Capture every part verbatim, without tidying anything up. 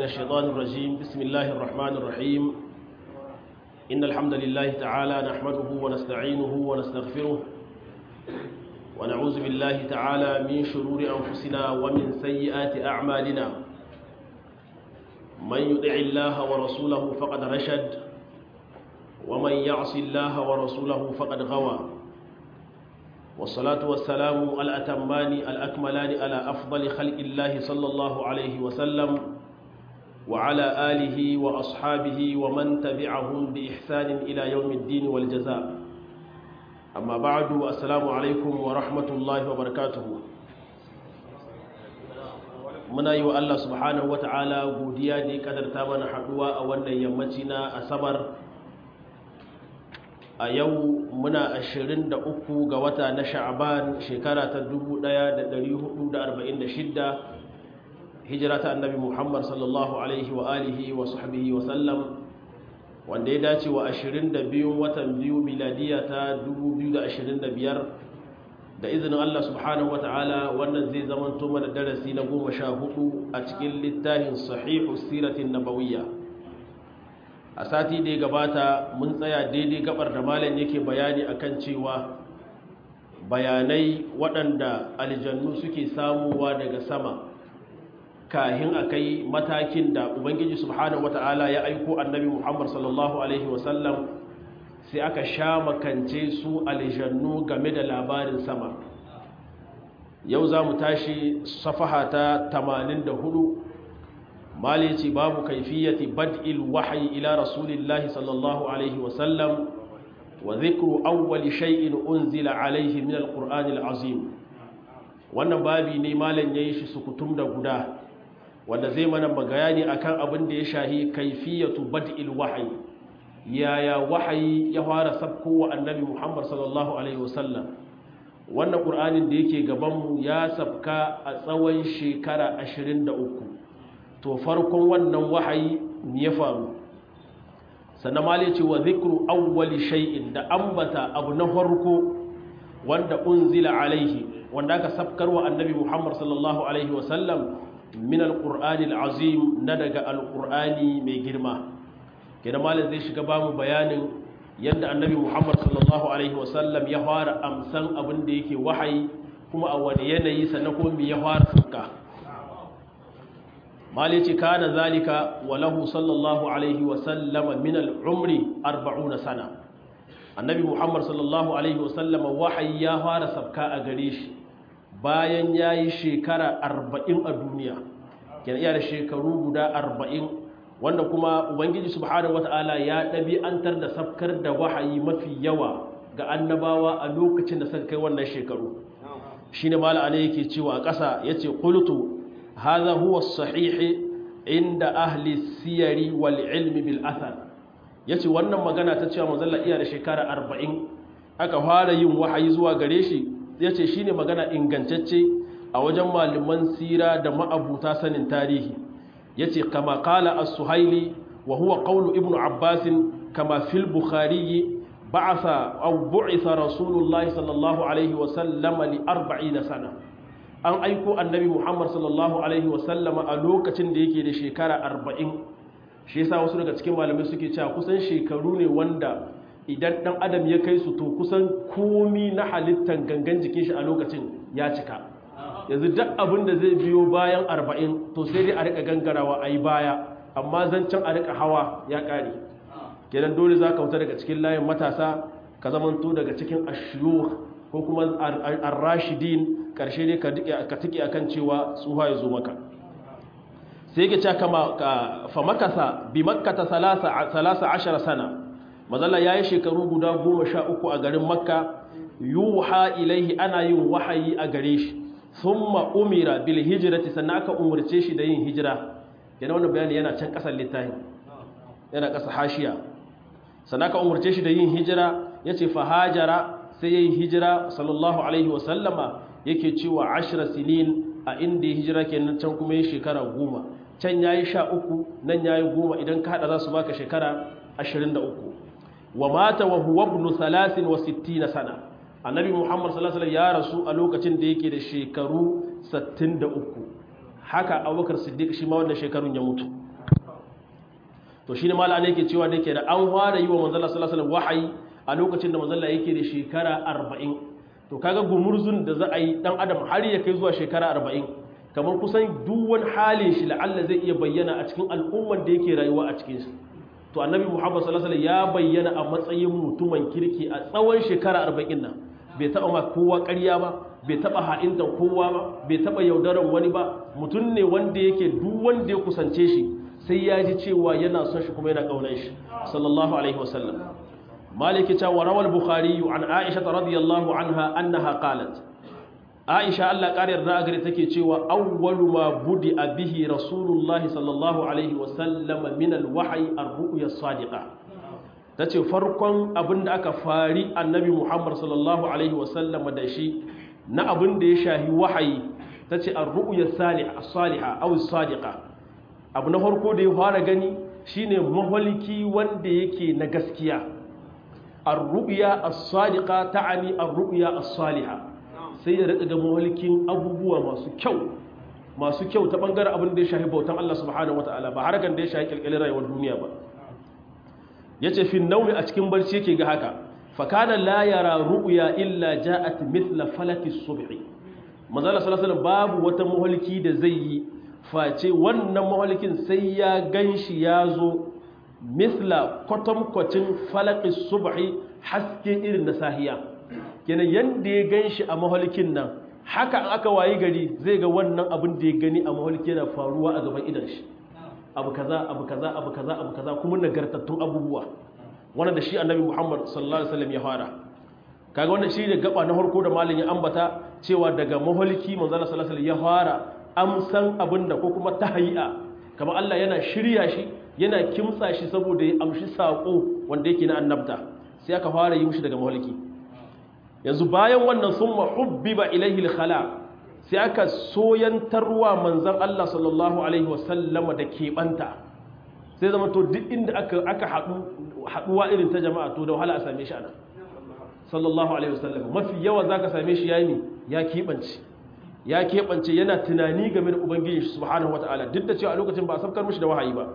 الشيطان الرجيم بسم الله الرحمن الرحيم إن الحمد لله تعالى نحمده ونستعينه ونستغفره ونعوذ بالله تعالى من شرور أنفسنا ومن سيئات أعمالنا من يطع الله ورسوله فقد رشد ومن يعص الله ورسوله فقد غوى والصلاة والسلام الأتمان الأكملان على أفضل خلق الله صلى الله عليه وسلم وعلى آله وأصحابه ومن تبعهم بإحسان إلى يوم الدين والجزاء أما بعد السلام عليكم ورحمة الله وبركاته muna yi wa Allah subhanahu wa ta'ala godiya da ya kadarta mana haɗuwa a wannan yammaci na asabar a yau muna ashirin da uku ga wata na sha'aban shekara ta dubu ɗaya da ɗari hudu da arba'in da shidda hijira ta annabi Muhammad sallallahu alaihi wa alihi wa sahbihi wa sallam wanda ya dace wa ashirin da biyu watan biyu miladiya ta dubu biyu da ashirin da biyar da izinin Allah subhanahu wa ta'ala wannan zai zamanto mana darasi na goma sha hudu a cikin littafin sahihu siratin nabawiyya a sati da ya gabata mun tsaya daidai gabar da malam yake bayani akan cewa bayanai waɗanda aljannu suke samuwa daga sama kahin a kai matakin da ubangiji subhanahu wata'ala ya aiko annabi muhammad sallallahu alaihi wasallam sai aka sha makance su aljannu game da labarin sama yau za mu tashi safaha ta tamanin da hudu malici babu kaifiyati bad'il wahyi ila rasulillahi sallallahu alaihi wasallam wa dhikru awwali shay'in unzila alaihi min alqur'anil azim wannan babi ne malan yayi shi sukutum da guda wanda zai mana bayani akan abin da ya shahi kaifiyatu bad'il wahyi yaya wahayi ya fara sabko wa annabi Muhammad sallallahu alaihi wasallam wannan qur'anin da yake gaban mu ya sabka a tsawon shekara ashirin da uku to farkon wannan wahayi ne ya faru sannan mali ce wa zikru awwali shay'in da ambata abu na farko wanda unzila alaihi wanda aka sabkar wa annabi Muhammad sallallahu alaihi wasallam min alqur'anil azim na daga alqur'ani mai girma kenan malin zai shiga bamu bayanin yadda annabi Muhammad sallallahu alaihi wasallam ya fara amsan abin da yake wahayi kuma a wani yanayi sannan kuma me ya fara sauka malin ce kana zalika wa lahu sallallahu alaihi wasallam min al-umri arba'una sana annabi Muhammad sallallahu alaihi wasallam wahayi ya fara sabka a gare shi bayan yayi shekara arba'in a duniya kenan iya da shekaru guda arba'in wanda kuma ubangiji subhanahu wataala ya ɗabi'antar da sabkar da wahayi mafi yawa ga annabawa a lokacin da suka kai wannan shekaru shine mala ana yake cewa a ƙasa yace qultu hadha huwa as-sahih inda ahli siyari wal ilmi bil athar yace wannan magana ta cewa manzon iya da shekara arba'in aka fara yin wahayi zuwa gare shi yace shine magana ingantacce a wajen malaman sira da ma'abuta sanin tarihi yace kama qala as-suhaili wa huwa qawlu ibnu abbas kama fil bukhari ba'atha aw bu'itha rasulullahi sallallahu alaihi wa sallam li arba'ina sana an aiko annabi muhammad sallallahu alaihi wa sallama a lokacin da yake da shekara arba'in shi yasa wasu daga cikin malamai suke cewa kusan shekaru ne wanda idan dan adam ya kai su to kusan komi na halittan gangan jikin shi a lokacin ya cika yanzu duk abin da zai biyo bayan arba'in to sai dai a rika gangarawa a yi baya amma zancen a rika hawa ya ƙare kenan dole za ka wuta daga cikin layin matasa ka zamanto daga cikin ashiyu ko kuma ar-rashidin ƙarshe ne ka tiki a kan cewa tsuha ya zo maka sai ke cewa kama fa makasa bi makkata salasa ashara sana mazalla ya yi shekaru guda goma sha uku a garin makka yuha ilaihi ana yin wahayi a gare shi thumma umira bil hijrati sannan aka umurce shi da yin hijira yana wannan bayani yana can kasar littafi yana kasa hashiya sannan aka umurce shi da yin hijira yace fa hajara sai yayin hijira sallallahu alaihi wa sallama yake cewa ashra sinin a inda ya hijira kenan can kuma yayin shekara goma can yayi sha uku nan yayi goma idan ka hada za su baka shekara ashirin da uku wa mata wa huwa ibn thalathin wa sittina sana annabi muhammad sallallahu alaihi wasallam ya rasu a lokacin da yake da shekaru sittin da uku haka abubakar siddiq shi ma wannan shekarun ya mutu to shine mallan yake cewa da yake da an fara yi wa manzon Allah sallallahu alaihi wasallam wahayi a lokacin da manzon Allah yake da shekara arba'in to kaga gumurzun da za a yi dan adam har ya kai zuwa shekara arba'in kamar kusan duk wani halin shi la'alla zai iya bayyana a cikin al'umman da yake rayuwa a cikin shi to annabi Muhammad sallallahu alaihi wasallam ya bayyana a matsayin mutumin kirki a tsawon shekara arba'in nan bai taba ma kowa ƙarya ba bai taba ha'inta kowa ba bai taba yaudaran wani ba mutum ne wanda yake duk wanda ya kusance shi sai ya ji cewa yana son shi kuma yana kaunar shi sallallahu alaihi wasallam maliki ta warawal bukhari an aisha radiyallahu anha annaha qalat aisha Allah ƙarar da gare take cewa awwalu ma budi bihi rasulullahi sallallahu alaihi wasallam min alwahyi ar-ru'ya as-sadiqa tace farkon abinda aka fari annabi Muhammad sallallahu alaihi wasallam da shi na abinda ya shahi wahayi tace ar-ru'ya as-salihah aw as-sadiqa abu na farko da ya fara gani shine maholiki wanda yake na gaskiya ar-ru'ya as-sadiqa ta'ani ar-ru'ya as-salihah sai ya rika ga maholikin abubuwa masu kyau masu kyau ta bangaren abin da ya shahi bautan Allah subhanahu wataala ba harkan da ya shahi kilkilin rayuwar duniya ba yace fi nawmi a cikin barci yake ga haka fa kana la yara ru'ya illa ja'at mithla falaki as-subh manzo Allah sallallahu alaihi wasallam babu wata maholiki da zai yi face wannan maholikin sai ya ganshi ya zo mithla kwatankwacin falaki as-subh haske irin na sahiya kenan yanda ya gan shi a mahalikin nan haka aka wayi gari zai ga wannan abin da ya gani a mahaliki yana faruwa a gaban idan shi abu kaza abu kaza abu kaza abu kaza kuma nagartattun abubuwa wanda da shi annabi Muhammad sallallahu alaihi wasallam ya fara kaga wannan shi ne gaba na farko da malin ya ambata cewa daga mahaliki manzo sallallahu alaihi wasallam ya fara amsan abinda ko kuma tahayya kamar Allah yana shirya shi yana kimtsa shi saboda ya amshi sako wanda yake na annabta sai aka fara yi mishi daga mahaliki yanzu bayan wannan sun mahubbiba ilaihi al-khala sai aka soyantarwa manzan Allah sallallahu alaihi wasallama da keɓanta sai zama to duk inda aka aka haɗu haɗuwa irin ta jama'a to da wahala a same shi ana sallallahu alaihi wasallama mafi yawa zaka same shi yayi ya keɓance ya keɓance yana tunani game da ubangiji subhanahu wataala duk da cewa a lokacin ba a sabkar mishi da wahayi ba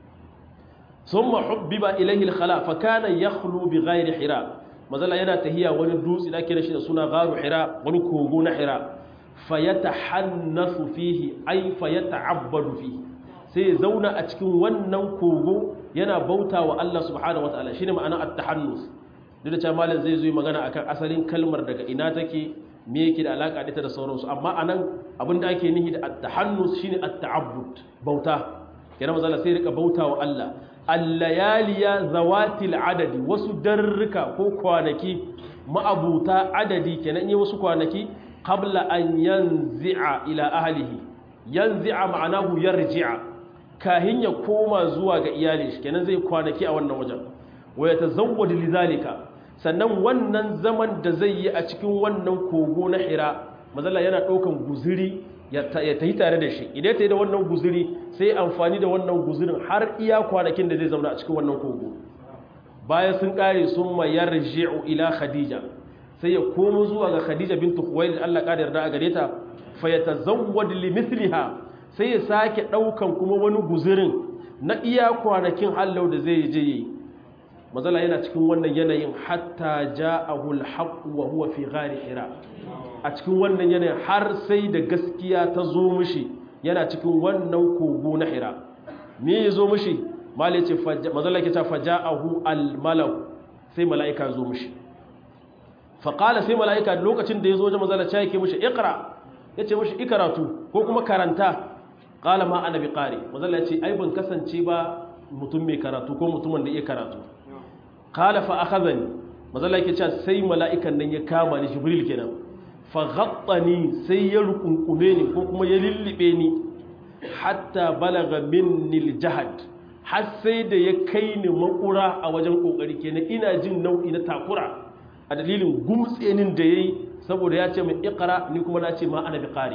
summa hubbiba ilaihi al-khala fa kana yakhlu bi ghairi hira mazala yana tahiya wani dutse da kira shi da suna garu hira wani kogo na hira fayatahannasu fihi ay fayata'abbadu fihi sai ya zauna a cikin wannan kogo yana bautawa Allah subhanahu wataala shine ma'ana at-tahannus duk da cewa malam zai zo magana akan asalin kalmar daga ina take me yake da alaka da ita da sauransu amma anan abinda ake nihi da at-tahannus shine at-ta'abbud bauta kenan mazala sai rika bautawa Allah allayaliya zawatil adadi wasu darruka ko kwanaki ma'abuta adadi kenan yi wasu kwanaki qabla an yanzi'a ila ahlihi yanzi'a ma'anahu yarji'a kahin ya koma zuwa ga iyali shi kenan zai kwanaki a wannan wajen wa yatazawwadu lidhalika sannan wannan zaman da zai yi a cikin wannan kogo na Hira mazalla yana daukan guzuri ya tafi tare da shi idan ta yi da wannan guzuri sai amfani da wannan guzurin har iya kwanakin da zai zauna a cikin wannan kogo bayan sun kare sun ma yarji'u ila khadija sai ya komo zuwa ga khadija bintu khuwailid Allah ka yarda a gare ta fa yatazawwad limithliha sai ya sake daukan kuma wani guzurin na iya kwanakin hallau da zai je yi mazala yana cikin wannan yanayin hatta ja'ahu al-haqq wa huwa fi ghari hira a cikin wannan yanayin har sai da gaskiya ta zo mishi yana cikin wannan kogo na Hira me ya zo mishi malai ce mazalaka ta faja'ahu al-malak sai malaika zo mishi fa qala sai malaika lokacin da ya zo wajen mazalaka yake mishi iqra yace mishi ikaratu ko kuma karanta qala ma ana biqari mazalaka ce ai ban kasance ba mutum mai karatu ko mutumin da yake karatu qala fa akhadhani mazalaka ce sai malaikan nan ya kama ni jibril kenan faghattani sai ya rukunkume ni ko kuma ya lillibe ni hatta balaga minni aljahad har sai da ya kai ni makura a wajen kokari kenan ina jin nau'i na takura a dalilin gumtsenin da yayi saboda ya ce min iqra ni kuma na ce ma ana biqari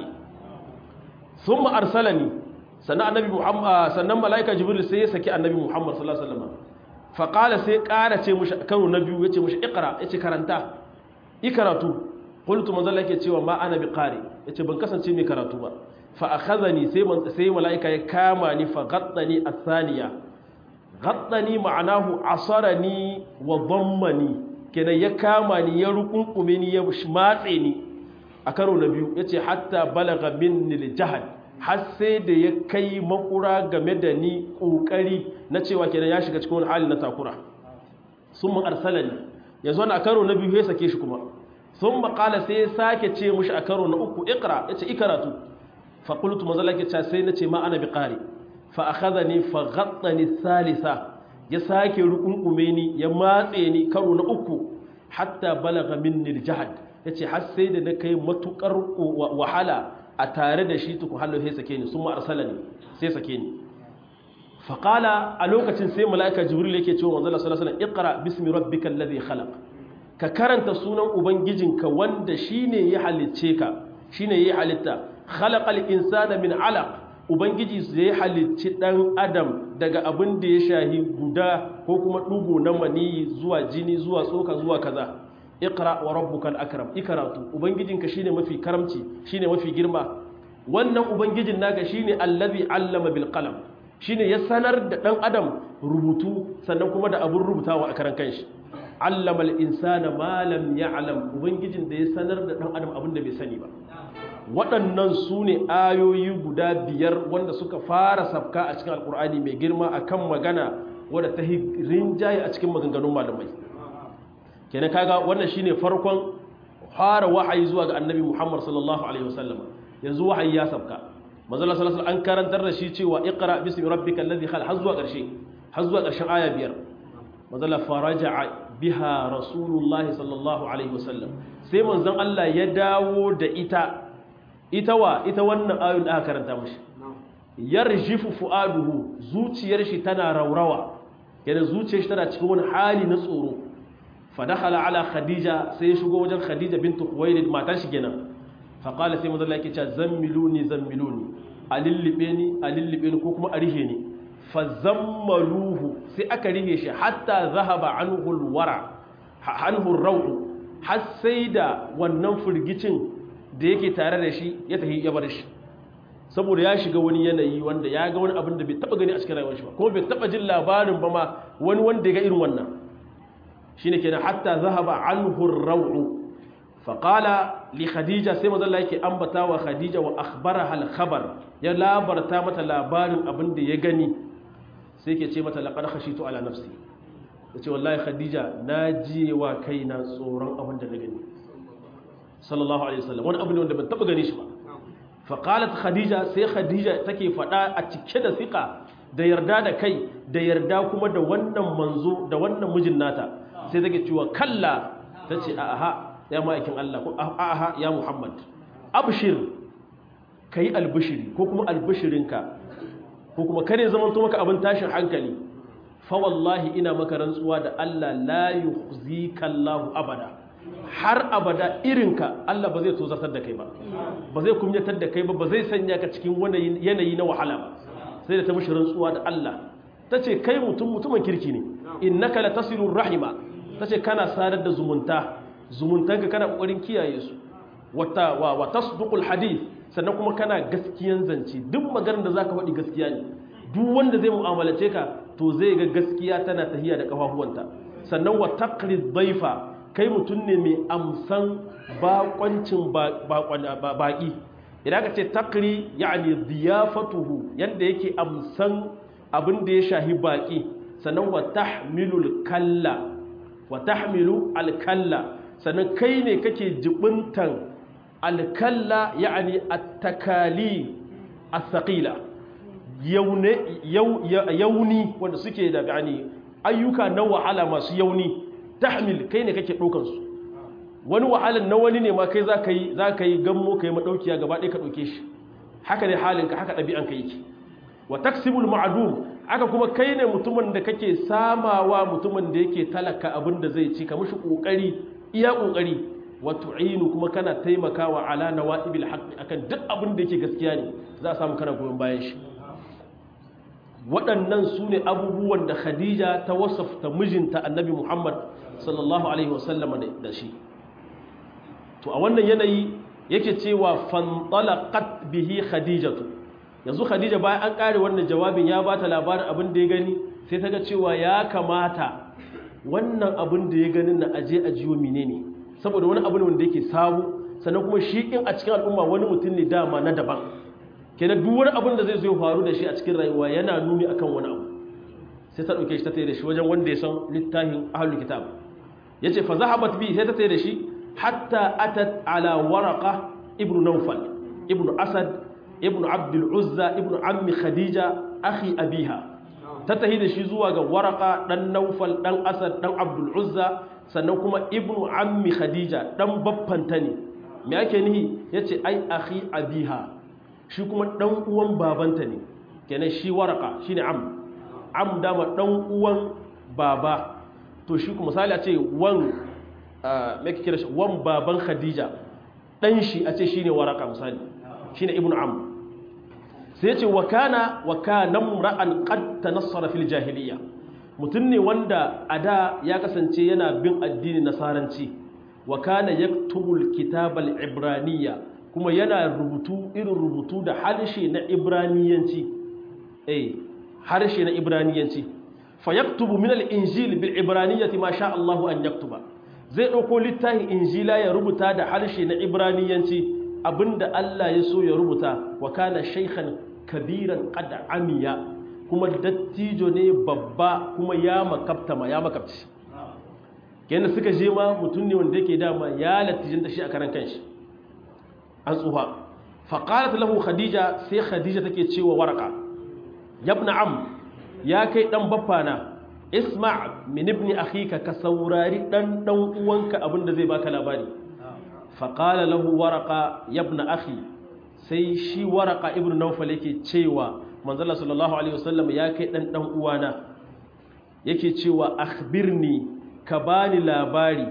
thumma arsalani sannan annabi muhammad sannan malaika jibril sai ya saki annabi muhammad sallallahu alaihi wasallam fa qala sai ƙara ce mushi karo na biyu yace mushi iqra yace karanta ikaratu qultu manzala yake cewa ma ana biqari yace ban kasance mai karatu ba fa akhadhani sai man sai malaika ya kama ni fa ghattani athaniya ghattani ma'anahu asarani wa dhammani kenan ya kama ni ya rukunkume ni ya matse ni a karo na biyu yace hatta balagha minni al-jahd har sai da ya kai makura game da ni kokari na cewa kenan ya shiga cikin wani hali na takura summa arsalani yanzu a karo na biyu ya sake shi kuma summa qala sai ya sake ce mushi a karo na uku iqra yace ikaratu fa qultu mazalaka ce sai nace ma ana biqari fa akhadhani fa ghattani thalitha ya sake rukunkume ni ya matse ni karo na uku hatta balagha minni al-jahd yace har sai da na kai matukar wahala a tare da shi tuku hallo sai sake ni summa arsalani sai sake ni fa qala a lokacin sai malaika jibril yake cewa manzo sallallahu alaihi wasallam iqra bismi rabbikal ladhi khalaq ka karanta sunan ubangijinka wanda shine ya halicce ka shine ya halitta khalaqal insana min alaq ubangiji zai halicci dan adam daga abin da ya shahi guda ko kuma dugo na maniyi zuwa jini zuwa tsoka zuwa kaza iqra wa rabbukal akram ikratu ubangijinka shine mafi karamci shine mafi girma wannan ubangijin naka shine allazi allama bil qalam shine ya sanar da dan adam rubutu sannan kuma da abun rubutawa a karan kanshi allama al insana ma lam ya'lam ubangijin da ya sanar da dan adam abin da bai sani ba waɗannan su ne ayoyi guda biyar wanda suka fara sabka a cikin alkur'ani mai girma akan magana wadda ta rinjaye a cikin maganganun malamai kenan kaga wannan shine farkon fara wahayi zuwa ga annabi Muhammad sallallahu alaihi wasallam yanzu wahayi ya sabka manzo sallallahu alaihi wasallam an karantar da shi cewa iqra bismi rabbikal ladhi khalaq har zuwa ƙarshe har zuwa ƙarshen aya biyar manzo la faraja'a biha rasulullahi sallallahu alaihi wasallam sai manzon Allah ya dawo da ita ita wa ita wannan ayoyin da aka karanta mashi yarjifu fuaduhu zuciyar shi tana raurawa yana zuciyar shi tana cikin wani hali na tsoro fa dakhala ala khadija sai ya shigo wajen khadija bint khuwailid matar shi kenan fa qala sai manzo Allah yake cewa zammiluni zammiluni alillibe ni alillibe ni ko kuma arihe ni fa zammaluhu sai aka rihe shi hatta zahaba anhu alwara anhu arruh har sai da wannan furgicin da yake tare da shi ya tafi ya bar shi saboda ya shiga wani yanayi wanda ya ga wani abin da bai taba gani a cikin rayuwar shi ba kuma bai taba jin labarin ba ma wani wanda ya ga irin wannan shine kenan hatta zahaba anhu ar-rawu fa qala li khadija sai manzo Allah yake ambata wa khadija wa akhbaraha al-khabar ya labarta mata labarin abin da ya gani sai yake ce mata laqad khashitu ala nafsi yace wallahi khadija na jiyewa kaina tsoron abin da na gani sallallahu alaihi wasallam wani abu ne wanda ban taba gani shi ba fa qalat khadija sai khadija take fada a cike da sika da yarda da kai da yarda kuma da wannan manzo da wannan mijin nata sai take cewa kalla tace a aha ya ma'aikin Allah ko a aha ya Muhammad abshir kai albishiri ko kuma albishirinka ko kuma kare zaman to maka abin tashin hankali fa wallahi ina maka rantsuwa da Allah la yukhzika Allah abada har abada irinka Allah ba zai tozartar da kai ba ba zai kumyatar da kai ba ba zai sanya ka cikin wani yanayi na wahala ba sai da ta mishi rantsuwa da Allah tace kai mutum mutumin kirki ne innaka latasilu rahima tace kana sadar da zumunta zumuntanka kana kokarin kiyaye su wata wa, wa tasduqul hadith sannan kuma kana gaskiyan zance duk maganar da zaka faɗi gaskiya ne duk wanda zai mu'amalace ka to zai ga gaskiya tana tahiya da kafafuwanta sannan wa taqrid dhaifa kai mutum ne mai amsan bakoncin baki idan ka ce takri yani diyafatuhu yanda yake amsan abin da ya shahi baki sannan wa tahmilul kalla wa tahmilu alkalla sannan kai ne kake jibintan alkalla yani attakali as-saqila yauni wanda suke da yani ayyuka na wahala masu yauni tahmil kai ne kake ɗaukan su wani wahalan na wani ne ma kai za ka yi za ka yi gammo ka yi maɗaukiya gaba ɗaya ka ɗauke shi haka ne halinka haka ɗabi'anka yake wa taksibul ma'dum aka kuma kai ne mutumin da kake samawa mutumin da yake talaka abin da zai ci ka mishi kokari iya kokari wa tu'inu kuma kana taimakawa ala nawaibil haqq akan duk abin da yake gaskiya ne za a samu kana goyon bayan shi waɗannan su ne abubuwan da Khadija ta wasafta mijinta Annabi Muhammad sallallahu alaihi wasallam da shi to a wannan yanayi yake cewa fantalaqat bihi khadijatu yanzu khadija bayan an kare wannan jawabin ya bata labarin abin da ya gani sai ta ga cewa ya kamata wannan abin da ya ganin na aje a jiwo menene saboda wani abu ne wanda yake sabu sannan kuma shi in a cikin al'umma wani mutum ne dama na daban kenan duk wani abin da zai zo faru da shi a cikin rayuwa yana nuni akan wani abu sai ta dauke shi ta tayi da shi wajen wanda ya san littafin ahlul kitab yace fa zahabat bi sai ta tayi da shi hatta atat ala waraqa ibnu nawfal ibnu asad ibnu abdul uzza ibnu ammi khadija akhi abiha ta tahi da shi zuwa ga waraka dan naufal dan asad dan abdul uzza sannan kuma ibnu ammi khadija dan baffanta ne me ake nihi yace ai akhi abiha shi kuma dan uwan babanta ne kenan shi waraka shine am am dama dan uwan baba to shi kuma misali a ce wan me ake kira shi wan baban khadija dan shi a ce shine waraka misali shine ibnu am sai ce wa kana wa kana mura'an qad tanassara fil jahiliya mutun ne wanda ada ya kasance yana bin addinin nasaranci wa kana yaktubul kitabal ibraniyya kuma yana rubutu irin rubutu da harshe na ibraniyanci eh harshe na ibraniyanci fa yaktubu min al injil bil ibraniyyati ma sha Allah an yaktuba zai dauko littafin injila ya rubuta da harshe na ibraniyanci abinda Allah ya so ya rubuta wa kana shaykhan kabiran qad amiya kuma dattijo ne babba kuma ya makabta ma ya makabci kenan suka je ma mutun ne wanda yake dama ya latijin da shi a karan kanshi an tsuha fa qalat lahu khadija sai khadija take cewa waraka yabna am ya kai dan baffana isma' min ibni akhika ka saurari dan dan uwanka abinda zai baka labari faƙala lahu waraka yabna akhi sai shi waraka ibn naufal yake cewa manzala sallallahu alaihi wasallam ya kai dan dan uwana yake cewa akhbirni ka bani labari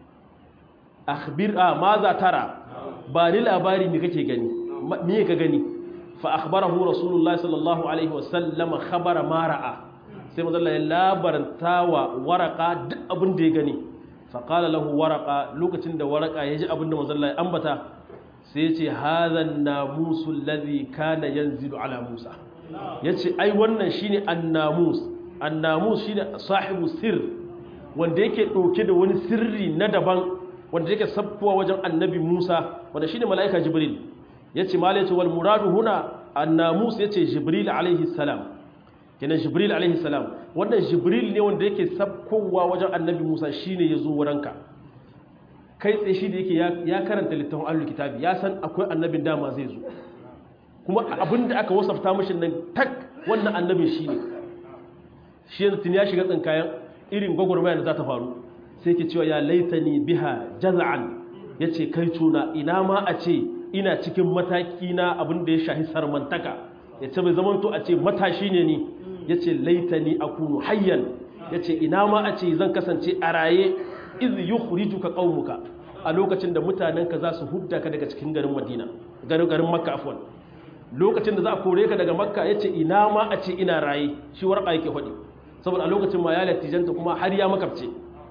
akhbir a maza tara bani labari me kake gani me ka gani fa akhbarahu rasulullahi sallallahu alaihi wasallam khabara ma ra'a sai manzala ya labarantawa waraka duk abin da ya gani faƙala lahu waraka lokacin da waraka ya ji abinda mazalla ya ambata sai ya ce hazan namusul ladhi kana yanzilu ala musa ya ce ai wannan shine annamus annamus shine sahibu sir wanda yake ɗauke da wani sirri na daban wanda yake sabbuwa wajen annabi musa wanda shine mala'ika jibril ya ce mala ya ce wal muradu huna annamus ya ce jibril alaihi salam kenan jibril alaihi salam wannan jibril ne wanda yake sabkowa wajen annabi musa shine yazo wurinka kai tsaye shi da yake ya karanta littafin ahlul kitabi ya san akwai annabin dama zai zo kuma abinda aka wasafta mishi nan tak wannan annabin shine shi yanzu tun ya shiga tsinkayen irin gwagwarmaya da za ta faru sai yake cewa ya laitani biha jaz'an yace kai tuna ina ma a ce ina cikin mataki na abin da ya shahi sarmantaka yace bai zamanto a ce matashi ne ni ya ce laitani akunu hayyan ya ce ina ma a ce zan kasance a raye iz yukhrijuka qaumuka a lokacin da mutanenka za su hudda ka daga cikin garin madina garin garin makka afwan lokacin da za a kore ka daga makka ya ce ina ma a ce ina raye shi warqa yake faɗi saboda a lokacin ma ya latijanta kuma har ya makabce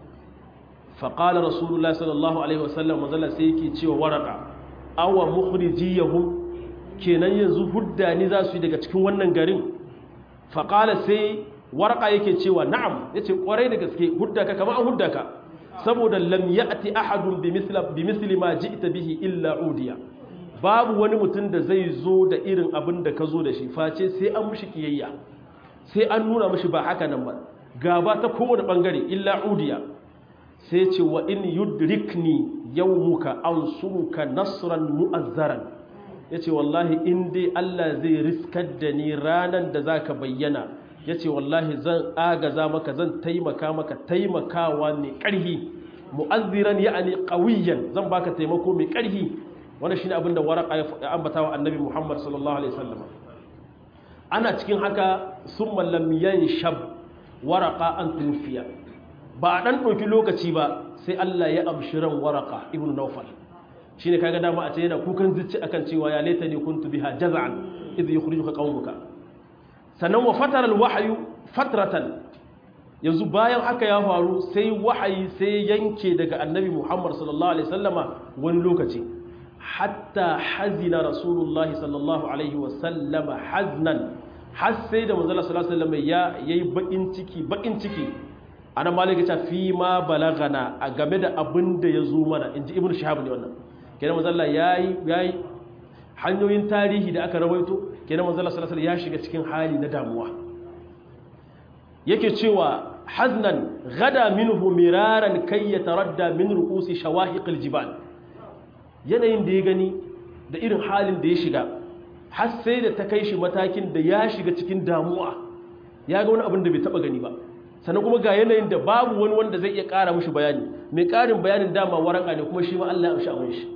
fa qala rasulullahi sallallahu alaihi wasallam manzala sai yake cewa warqa awa mukhrijiyahum kenan yanzu hudda ni za su yi daga cikin wannan garin faƙala sai warƙa yake cewa na'am ya ce ƙwarai da gaske huddaka kama an huddaka saboda lam ya'ti ahadun bi misli ma ji'ta bihi illa udiya babu wani mutum da zai zo da irin abin da ka zo da shi face sai an mushi kiyayya sai an nuna mushi ba haka nan ba gaba ta kowane bangare illa udiya sai ce wa in yudrikni yawmuka ansumuka nasran mu'azzaran ya ce wallahi in dai Allah zai riskar da ni ranar da za ka bayyana ya ce wallahi zan agaza maka zan taimaka maka taimakawa mai ƙarhi mu'azziran ya'ani qawiyan zan baka taimako mai ƙarhi wannan shine abinda waraka ya ambata wa annabi Muhammad sallallahu alaihi wasallam ana cikin haka summa lam yanshab waraka an tufiya ba dan ɗauki lokaci ba sai Allah ya amshi ran waraka ibnu nawfal shine kaga dama a ce yana kukan zuci akan cewa ya laitani kuntu biha jaz'an idh yukhrijuka qaumuka sannan wa fatara alwahyu fatratan yanzu bayan haka ya faru sai wahayi sai yanke daga annabi Muhammad sallallahu alaihi wasallama wani lokaci hatta hazina rasulullah sallallahu alaihi wasallama haznan har sai da manzo Allah sallallahu alaihi wasallam ya yayi bakin ciki bakin ciki ana malika ta fi ma balagana a game da abin da ya zo mana inji ibnu shahab ne wannan kenan manzo Allah yayi yayi hanyoyin tarihi da aka rawaito kenan manzo Allah sallallahu alaihi wasallam ya shiga cikin hali na damuwa yake cewa haznan gada minhu miraran kai yataradda min ru'usi shawahiqil jibal yanayin da ya gani da irin halin da ya shiga har sai da ta kai shi matakin da ya shiga cikin damuwa ya ga wani abin da bai taba gani ba sannan kuma ga yanayin da babu wani wanda zai iya ƙara mishi bayani mai ƙarin bayanin dama waraka ne kuma shi ma Allah ya amshi abin shi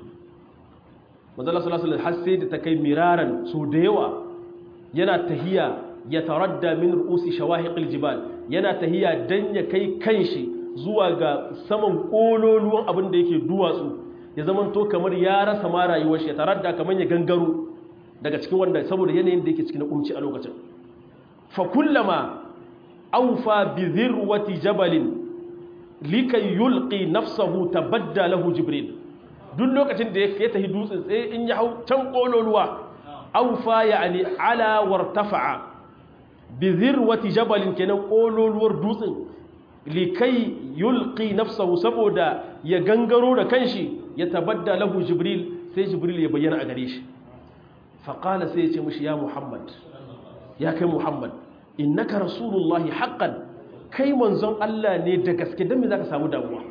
manzo Allah sallallahu alaihi wasallam har sai da ta kai miraran so da yawa yana tahiya ya taradda min ru'usi shawahiqil jibal yana tahiya dan ya kai kanshi zuwa ga saman kololuwan abin da yake duwatsu ya zaman to kamar ya rasa ma rayuwar shi ya taradda kamar ya gangaro daga cikin wanda saboda yanayin da yake cikin kumci a lokacin fa kullama awfa bi dhirwati jabalin likay yulqi nafsahu tabadda lahu jibril duk lokacin da ya tahi dutsen tsaye in ya hau can kololuwa awfa yani ala wartafa'a bi dhirwati jabalin kenan kololuwar dutsen likai yulqi nafsahu saboda ya gangaro da kanshi ya tabadda lahu jibril sai jibril ya bayyana a gare shi fa qala sai ya ce mishi ya muhammad ya kai muhammad innaka rasulullahi haqqan kai manzon Allah ne da gaske dan me zaka samu damuwa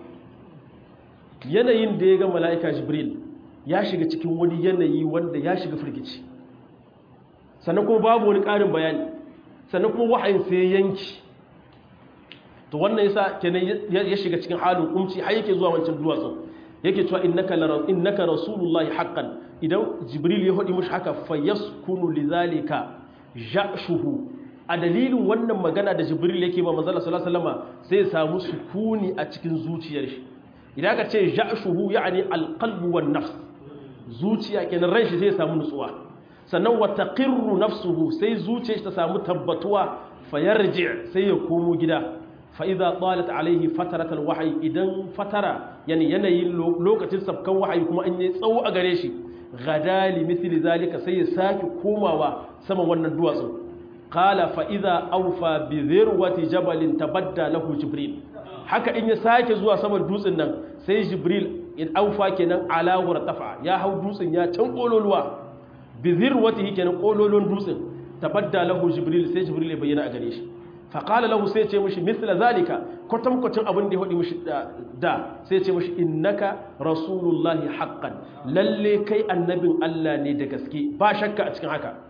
yanayin da ya ga mala'ika jibril ya shiga cikin wani yanayi wanda ya shiga firgici sannan kuma babu wani ƙarin bayani sannan kuma wahayin sai yanki to wannan yasa kenan ya shiga cikin halin kumci har yake zuwa wancan duwatsu yake cewa innaka la innaka rasulullahi haqqan idan jibril ya hodi mushi haka fayaskunu lidhalika ja'shuhu a dalilin wannan magana da jibril yake ba manzo sallallahu alaihi wasallam sai ya samu sukuni a cikin zuciyar shi idan ka ce ja'shuhu yani alqalbu wan nafs zuciya kenan ran shi sai ya samu nutsuwa sannan wa taqirru nafsuhu sai zuciyar shi ta samu tabbatuwa fayarji sai ya komo gida fa idza talat alaihi fatarat alwahyi idan fatara yani yanayin lokacin sabkan wahayi kuma an yi tsawo a gare shi gadali mithli zalika sai ya saki komawa saman wannan duwatsu qala fa idza awfa bi dhirwati jabalin tabadda lahu jibril haka in ya sake zuwa saman dutsen nan sai jibril in awfa kenan ala wartafa ya hau dutsen ya can kololuwa bi dhirwatihi kenan kololon dutsen tabadda lahu jibril sai jibril ya bayyana a gare shi fa qala lahu sai ya ce mishi mithla zalika kwatam kwatin abin da ya hodi mishi da sai ya ce mishi innaka rasulullahi haqqan lalle kai annabin Allah ne da gaske ba shakka a cikin haka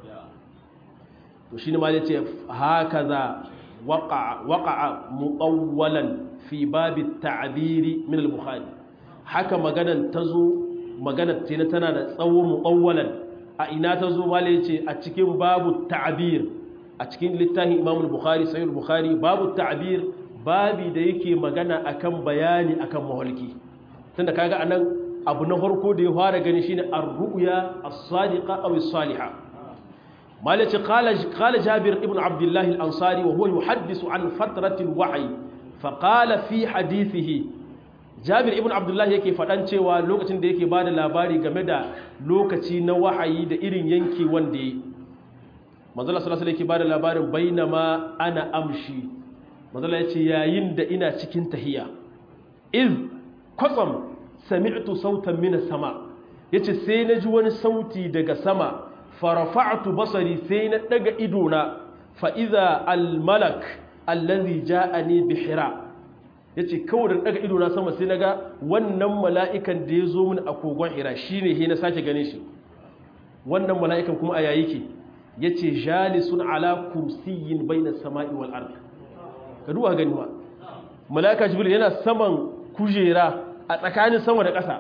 to shine ma yace hakaza waqa'a waqa'a muqawwalan fi bab at-ta'bir min al-bukhari haka maganan tazo maganar ce tana da tsawo muqawwalan a ina tazo ma yace a cikin babu ta'bir a cikin littafin Imam al-Bukhari Sahih al-Bukhari babu ta'bir babi da yake magana akan bayani akan mahalki tunda kaga anan abu na farko da ya fara gani shine ar-ru'ya as-sadiqa aw as-salihah مالك قال قال جابر ابن عبد الله الأنصاري وهو يحدث عن فترة الوحي فقال في حديثه جابر ابن عبد الله yake fadan cewa lokacin da yake bada labari game da lokaci na wahayi da irin yanki wanda yi manzo Allah sallallahu alaihi wasallam yake bada labarin bainama ana amshi manzo Allah yace yayin da ina cikin tahiya iz qasam sami'tu sautan min as-sama yace sai naji wani sauti daga sama farafa'tu basari sai na daga idona fa idza al-malak allazi ja'ani bi hira yace kawai da daga idona sama sai naga wannan mala'ikan da yazo min a kogon hira shine he na sake gane shi wannan mala'ikan kuma a yayi ke yace jalisun ala kursiyyin baina samai wal ard ka duba gani ma mala'ika jibril yana saman kujera a tsakanin sama da ƙasa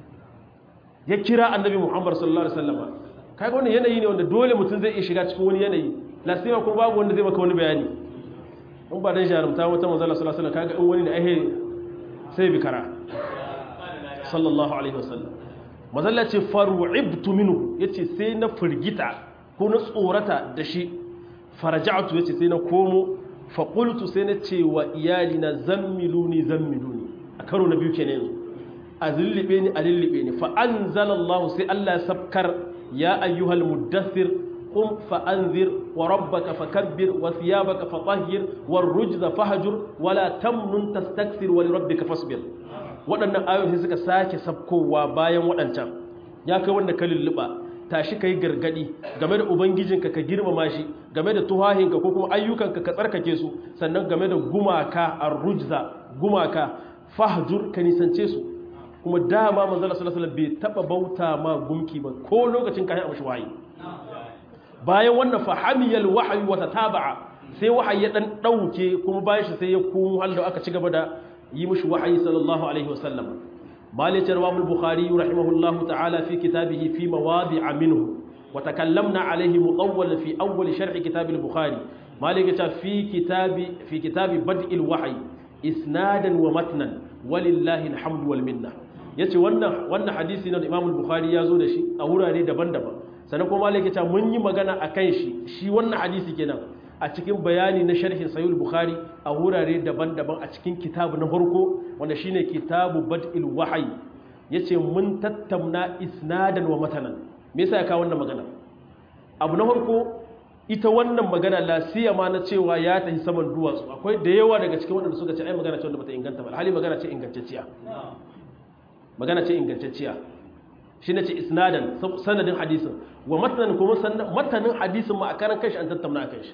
ya kira annabi muhammad sallallahu alaihi wasallam kaga wannan yanayi ne wanda dole mutum zai iya shiga cikin wani yanayi lasima kuma babu wanda zai maka wani bayani in ba dan jarumta wata manzo Allah sallallahu alaihi wasallam kaga in wani ne ai sai bikara sallallahu alaihi wasallam manzo Allah ce faru'ibtu minhu yace sai na firgita ko na tsorata da shi faraja'tu yace sai na komo fa qultu sai na ce wa iyalina zammiluni zammiluni a karo na biyu kenan yanzu azillibe ni alillibe ni fa anzalallahu sai Allah sabkar ya ayyuhal muddathir qum fa anzir wa rabbaka fakabbir wa thiyabaka fatahhir war rujza fahjur wala tamnun tastakthir wa li rabbika fasbir waɗannan ayoyi suka sake sabkowa bayan waɗancan ya kai wanda ka lulluba tashi kai gargadi game da ubangijinka ka girmama shi game da tuhahinka ko kuma ayyukanka ka tsarkake su sannan game da gumaka ar-rujza gumaka fahjur ka nisance su kuma dama manzo sallallahu alaihi wasallam bai taba bauta ma gumki ba ko lokacin kai amshi wahayi bayan wannan fa hamiyal wahyi wa tataba'a sai wahayi ya dan dauke kuma bayan shi sai ya komo hal da aka ci gaba da yi mishi wahayi sallallahu alaihi wasallam مالك رواه البخاري رحمه الله تعالى في كتابه في مواضع منه وتكلمنا عليه مطولا في أول شرح كتاب البخاري مالك في كتاب في كتاب بدء الوحي إسنادا ومتنا ولله الحمد والمنة yace wannan wannan hadisi na Imam al-Bukhari ya zo da shi a wurare daban-daban sannan kuma Malik yace mun yi magana akan shi shi wannan hadisi kenan a cikin bayani na sharhin Sahih al-Bukhari a wurare daban-daban a cikin kitabu na farko wanda shine kitabu Bad'il Wahyi yace mun tattauna isnadan wa matanan me yasa ya kawo wannan magana abu na farko ita wannan magana la siyama na cewa ya tafi saman duwatsu akwai da yawa daga cikin wanda suka ce ai magana ce wanda bata inganta ba hali magana ce ingantacciya magana ce ingantacciya shi ne ce isnadan sanadin hadisin wa matanin kuma matanin hadisin ma a karan kanshi an tattauna a kanshi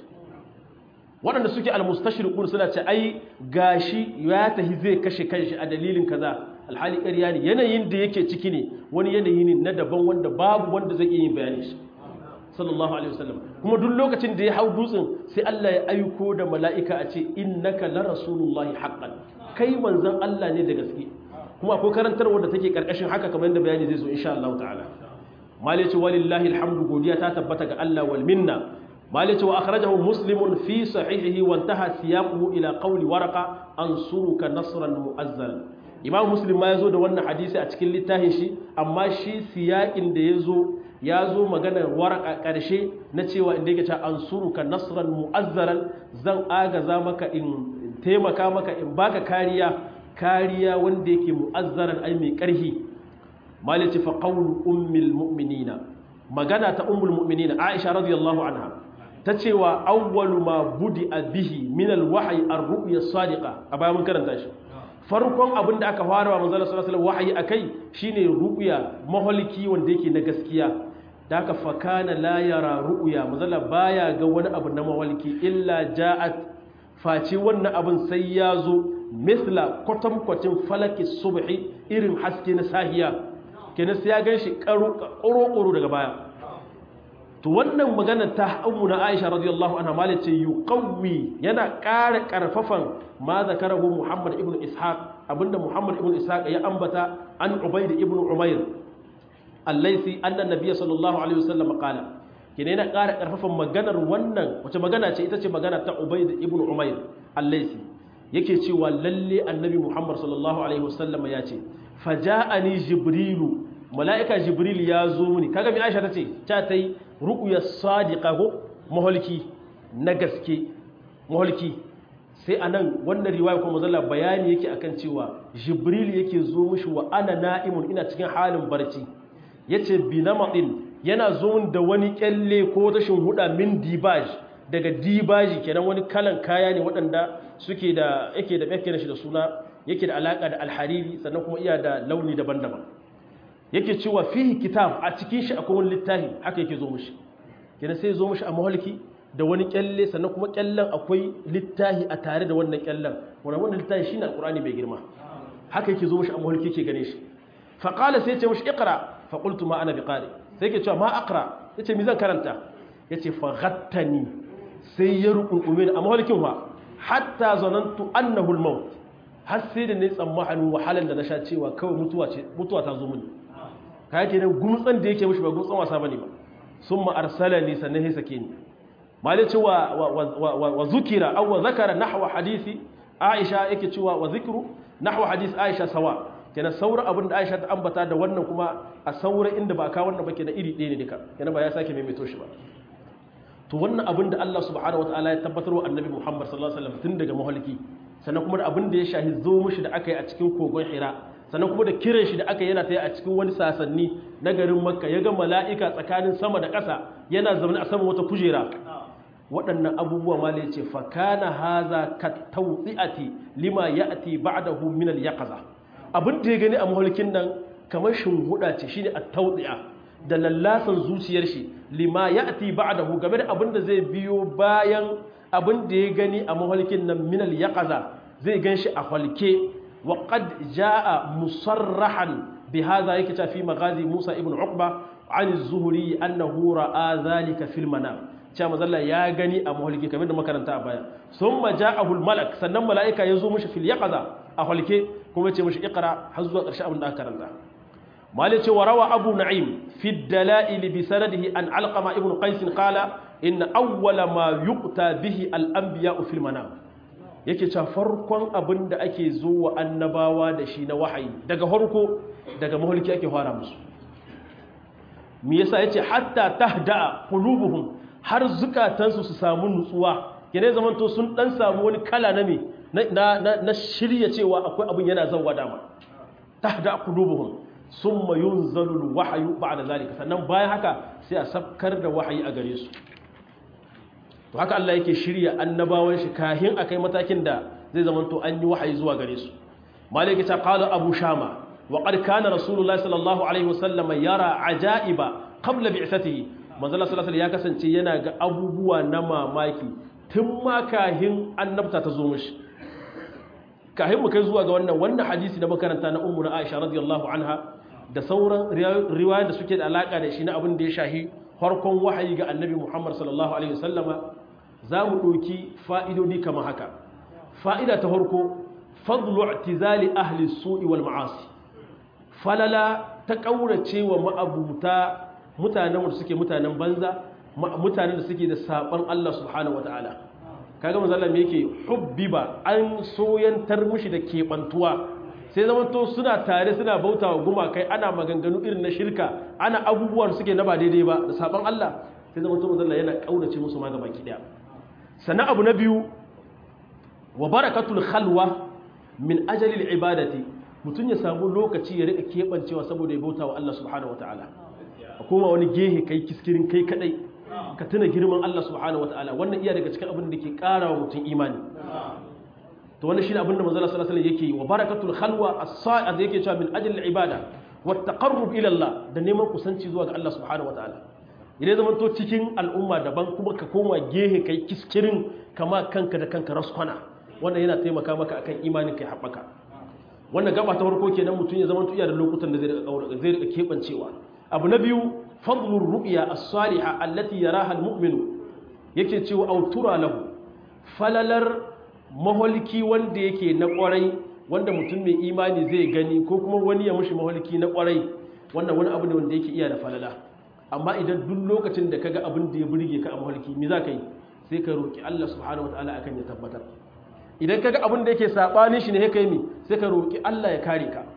waɗanda suke almustashriqun suna ce ai gashi ya tahi zai kashe kanshi a dalilin kaza alhali ƙarya ne yanayin da yake ciki ne wani yanayi ne na daban wanda babu wanda zai iya yin bayani shi sallallahu alaihi wasallam kuma duk lokacin da ya hau dutsen sai Allah ya aiko da mala'ika a ce innaka la rasulullahi haqqan kai manzon Allah ne da gaske kuma akwai karantarwa da take karkashin haka kamar yadda bayani zai zo insha Allah ta'ala malice walillahi alhamdu godiya ta tabbata ga Allah wal minna malice wa akhrajahu muslimun fi sahihihi wa intaha siyaquhu ila qawli waraqa ansuruka nasran mu'azzal imam muslim ma yazo da wannan hadisi a cikin littafin shi amma shi siyaqin da yazo yazo maganar waraka karshe na cewa inda yake cewa ansuruka nasran mu'azzalan zan agaza maka in taimaka maka in baka kariya kariya wanda yake mu'azzaran ai mai ƙarhi malici fa qawlu ummil mu'minina magana ta ummul mu'minina Aisha radiyallahu anha ta cewa awwalu ma budi'a bihi min al-wahyi ar-ru'ya as-sadiqa a bayan mun karanta shi farkon abin da aka fara wa manzo sallallahu alaihi wasallam wahayi akai shine ru'ya maholiki wanda yake na gaskiya da aka fakana la yara ru'ya manzo baya ga wani abu na maholiki illa ja'at face wannan abin sai ya zo misla kwatankwacin falaki subhi irin haske na sahiya kenan sai ya gan shi ƙaro-ƙaro daga baya to wannan magana ta ummu na Aisha radiyallahu anha malace yuqawwi yana ƙara ƙarfafan ma zakarahu Muhammad ibn Ishaq abinda Muhammad ibn Ishaq ya ambata an Ubayd ibn Umayr allaisi anna nabiyyi sallallahu alaihi wasallam qala kenan yana ƙara ƙarfafan maganar wannan wace magana ce ita ce magana ta Ubayd ibn Umayr allaisi yake cewa lalle annabi Muhammad sallallahu alaihi wasallam ya ce faja'ani jibrilu mala'ika jibril ya zo mini kaga mi Aisha tace ta tai ru'ya sadiqa ko maholki na gaske maholki sai anan wannan riwaya kuma zalla bayani yake akan cewa jibril yake zo mishi wa ana na'imun ina cikin halin barci yace binamatin yana zo da wani kyalle ko tashin huda min dibaj daga dibaji kenan wani kalan kaya ne waɗanda suke da yake da yake shi da suna yake da alaka da alhariri sannan kuma iya da launi daban-daban yake cewa fihi kitab a cikin shi akwai wani littafi haka yake zo mishi kenan sai zo mishi a mahalki da wani kyalle sannan kuma kyallen akwai littafi a tare da wannan kyallen wannan wannan littafi shine alqur'ani bai girma haka yake zo mishi a mahalki yake gane shi fa qala sai ya ce mishi iqra fa qultu ma ana biqari sai yake cewa ma aqra yace mi zan karanta yace fa ghattani sai ya rukunkume ni a mahalkin wa hatta zanantu annahu al-maut har sai da ne tsammanin wahalan da na sha cewa kawai mutuwa ce mutuwa ta zo mini kai kenan gumtsan da yake mishi ba gumtsan wasa bane ba summa arsalani sannan sai sake ni malai cewa wa zukira aw wa zakara nahwa hadisi Aisha yake cewa wa zikru nahwa hadisi Aisha sawa kenan sauran abin da Aisha ta ambata da wannan kuma a sauran inda ba ka wannan ba kenan iri ɗaya ne duka kenan ba ya sake maimaito shi ba to wannan abin da Allah subhanahu wataala ya tabbatar wa annabi Muhammad sallallahu alaihi wasallam tun daga mahalki sannan kuma da abin da ya shahi zo mushi da aka yi a cikin kogon Hira sannan kuma da kiran shi da aka yana ta yi a cikin wani sasanni na garin Makka ya ga mala'ika tsakanin sama da ƙasa yana zaune a saman wata kujera waɗannan abubuwa ma ne ce fakana haza ka tawdi'ati lima ya'ti ba'dahu min al-yaqaza abin da ya gani a mahalkin nan kamar shinhuda ce shine at-tawdi'a da lallasan zuciyar shi lima ya'ti ba'dahu game da abin da zai biyo bayan abin da ya gani a mahalkin nan min al-yaqaza zai ganshi a halke wa qad jaa musarrahan bi hadha yake ta fi magazi Musa ibn Uqba an az-Zuhri annahu ra'a dhalika fil manam cewa mazalla ya gani a mahalki kamar da makaranta a baya sun maja'ahul malak sannan mala'ika ya zo mashi fil yaqaza a halke kuma ce mashi iqra har zuwa ƙarshe abin da aka karanta mali ce wa rawa abu na'im fi dalail bi sanadihi an alqama ibn qais qala inna awwala ma yuqta bihi al anbiya fil manam yake cewa farkon abin da ake zo wa annabawa da shi na wahayi daga farko daga mahalki ake fara musu me yasa yace hatta tahda qulubuhum har zukatansu su samu nutsuwa kene zamanto sun dan samu wani kala na me na na shirya cewa akwai abin yana zawwa dama tahda qulubuhum summa yunzalu alwahyu ba'da zalika sannan bayan haka sai a sabkar da wahayi a gare su to haka Allah yake shirya annabawan shi kahin akai matakin da zai zamanto an yi wahayi zuwa gare su malaka ta qala abu shama wa qad kana rasulullahi sallallahu alaihi wasallam yara ajaiba qabla bi'satihi manzala sallallahu ya kasance yana ga abubuwa na mamaki tun ma kahin annabta ta zo mishi kahin mu kai zuwa ga wannan wannan hadisi da makaranta na ummu na Aisha radiyallahu anha da sauran riwayoyin da suke da alaka da shi na abin da ya shahi farkon wahayi ga annabi Muhammad sallallahu alaihi wasallama zamu doki fa'idodi kamar haka fa'ida ta farko fadlu i'tizali ahli as-su'i wal ma'asi falala ta kaurace wa ma'abuta mutanen da suke mutanen banza mutanen da suke da saban Allah subhanahu wataala kaga manzo Allah me yake hubbiba an soyantar mushi da kebantuwa sai zaman to suna tare suna bautawa gumakai ana maganganu irin na shirka ana abubuwan suke na ba daidai ba da saban Allah sai zaman to manzo Allah yana kaurace musu ma gaba ki daya sannan abu na biyu wa barakatul khalwa min ajali al-ibadati mutun ya samu lokaci ya rika kebancewa saboda ya bautawa Allah subhanahu wataala a koma wani gehe kai kiskirin kai kadai ka tuna girman Allah subhanahu wataala wannan iya daga cikin abin da ke ƙara wa mutum imani to wannan shine abin da manzo Allah sallallahu alaihi wasallam yake wa barakatul khalwa as-sa'id yake cewa min ajli al-ibada wa taqarrub ila Allah da neman kusanci zuwa ga Allah subhanahu wataala idan zaman to cikin al'umma daban kuma ka koma gehe kai kiskirin kama kanka da kanka raskwana wannan yana taimaka maka akan imanin kai haɓaka wannan gaba ta farko kenan mutum ya zama iya da lokutan da zai rika zai rika kebancewa abu na biyu fadlur ru'ya as-salihah allati yaraha al-mu'minu yake cewa autura lahu falalar maholiki wanda yake na kwarai wanda mutum mai imani zai gani ko kuma wani ya mushi maholiki na kwarai wannan wani abu ne wanda yake iya da falala amma idan duk lokacin da kaga abin da ya burge ka a maholiki me za ka yi sai ka roki Allah subhanahu wataala akan ya tabbatar idan kaga abin da yake sabanin shi ne kai mi sai ka roki Allah ya kare ka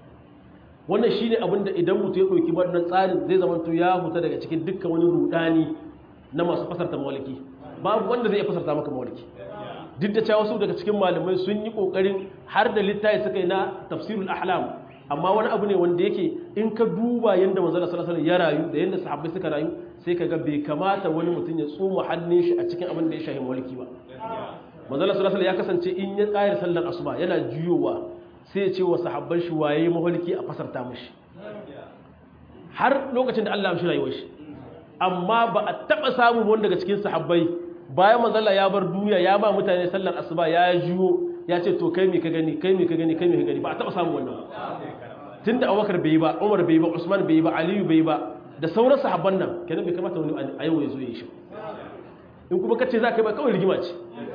wannan shine abin da idan mutum ya dauki wannan tsarin zai zama to ya huta daga cikin dukkan wani rudani na masu fasarta mawaliki babu wanda zai fasarta maka mawaliki duk da cewa wasu daga cikin malamai sun yi kokarin har da littafi suka yi na tafsirul ahlam amma wani abu ne wanda yake in ka duba yanda manzo sallallahu alaihi wasallam ya rayu da yanda sahabbai suka rayu sai ka ga bai kamata wani mutum ya tsoma hannun shi a cikin abin da ya shahi mawaliki ba manzo sallallahu alaihi wasallam ya kasance in ya tsaya sallar asuba yana juyowa sai ya ce wa sahabban shi waye mawaliki a fasarta mishi har lokacin da Allah ya mishi rayuwar shi amma ba a taba samu wanda daga cikin sahabbai bayan manzala ya bar duniya ya ba mutane sallar asuba ya jiyo ya ce to kai me ka gani kai me ka gani kai me ka gani ba a taba samu wannan tunda Abubakar bai yi ba Umar bai yi ba Usman bai yi ba Aliyu bai yi ba da sauran sahabban nan kenan bai kamata wani a yau ya zo yi shi in kuma kace za ka yi ba kawai rigima ce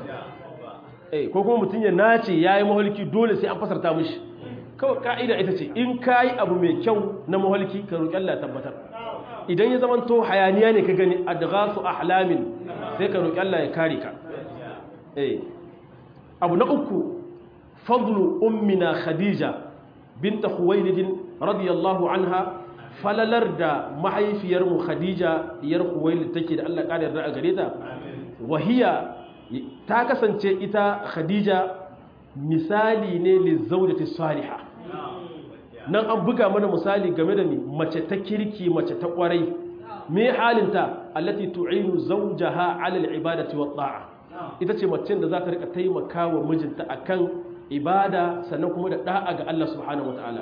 eh ko kuma mutun ya nace yayi maholki dole sai an fasarta mishi kawai ka'ida ita ce in kai abu mai kyau na maholki ka roki Allah ya tabbatar idan ya zamanto hayaniya ne ka gani adghasu ahlamin sai ka roki Allah ya kare ka eh abu na uku fadlu ummina khadija bint khuwailid radiyallahu anha falalar da mahaifiyar mu khadija diyar khuwailid take da Allah kare yarda a gare ta wahiya ta kasance ita khadija misali ne lizawjati salihah nan an buga mana misali game da ni mace ta kirki mace ta kwarai me halinta allati tu'inu zawjaha 'ala al-ibadati wat ta'a ita ce macen da za ta rika taimaka wa mijinta akan ibada sannan kuma da da'a ga Allah subhanahu wataala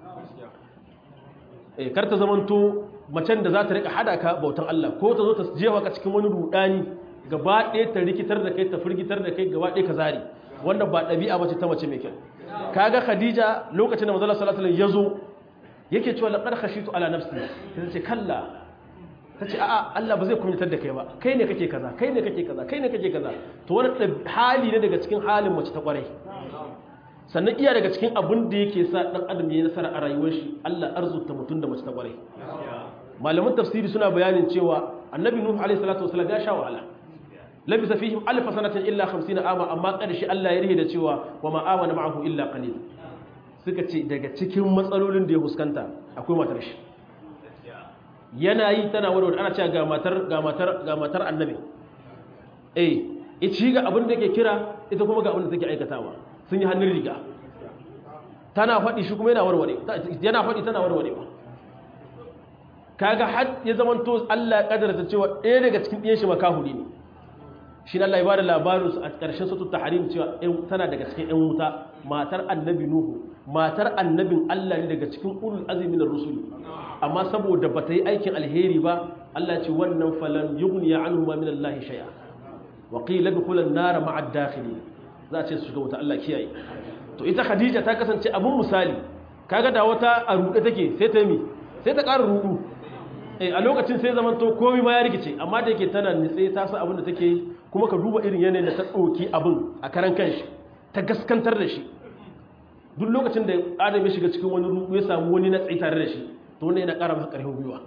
eh kar ta zamanto macen da za ta rika hada ka bautan Allah ko ta zo ta jefa ka cikin wani rudani gaba ɗaya ta rikitar da kai ta firgitar da kai gaba ɗaya ka zari wanda ba ɗabi'a bace ta mace mai kyau kaga Khadija lokacin da manzo sallallahu alaihi wasallam yazo yake cewa laqad khashitu ala nafsi ta ce kalla ta ce a'a Allah ba zai kunyatar da kai ba kai ne kake kaza kai ne kake kaza kai ne kake kaza to wannan hali ne daga cikin halin mace ta kwarai sannan iya daga cikin abin da yake sa dan adam yayin nasara a rayuwar shi Allah arzuta mutun da mace ta kwarai malaman tafsiri suna bayanin cewa annabi nuh alaihi salatu wasallam ya sha wahala labisa fihim alf sanatin illa khamsina ama amma karshe Allah ya rihe da cewa wa ma amana ma'ahu illa qalil suka ce daga cikin matsalolin da ya huskanta akwai matar shi yana yi tana warware ana cewa ga matar ga matar ga matar annabi eh ici ga abin da yake kira ita kuma ga abin da take aikatawa sun yi hannun riga tana faɗi shi kuma yana warware yana faɗi tana warwarewa kaga har ya zamanto Allah ya kaddara cewa ɗaya daga cikin ɗiyan shi makahuri ne shi Allah ya bada labarin su a ƙarshen suratul tahrim cewa tana daga cikin ɗan wuta matar annabi nuhu matar annabin Allah ne daga cikin ulul azmi minar rusuli amma saboda bata yi aikin alheri ba Allah ya ce wannan falan yughni anhum min Allah shay'a wa qila dukhulan nar ma'a ad-dakhilin za a ce su shiga wuta Allah kiyaye to ita Khadija ta kasance abun misali kaga da wata a ruɗe take sai ta yi sai ta ƙara ruɗu eh a lokacin sai zaman to komai ma ya rikice amma da yake tana nitse ta san abin da take yi kuma ka duba irin yanayin da ta ɗauki abin a karan kanshi ta gaskantar da shi duk lokacin da adam ya shiga cikin wani ruɗu ya samu wani na tsaye tare da shi to wannan yana ƙara masa ƙarfin gwiwa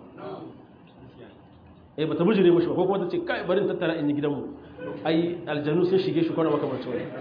eh bata bujire mishi ba ko kuma ta ce kai barin tattara in yi gidanmu ai aljanu sun shige shi kwana makamancin wani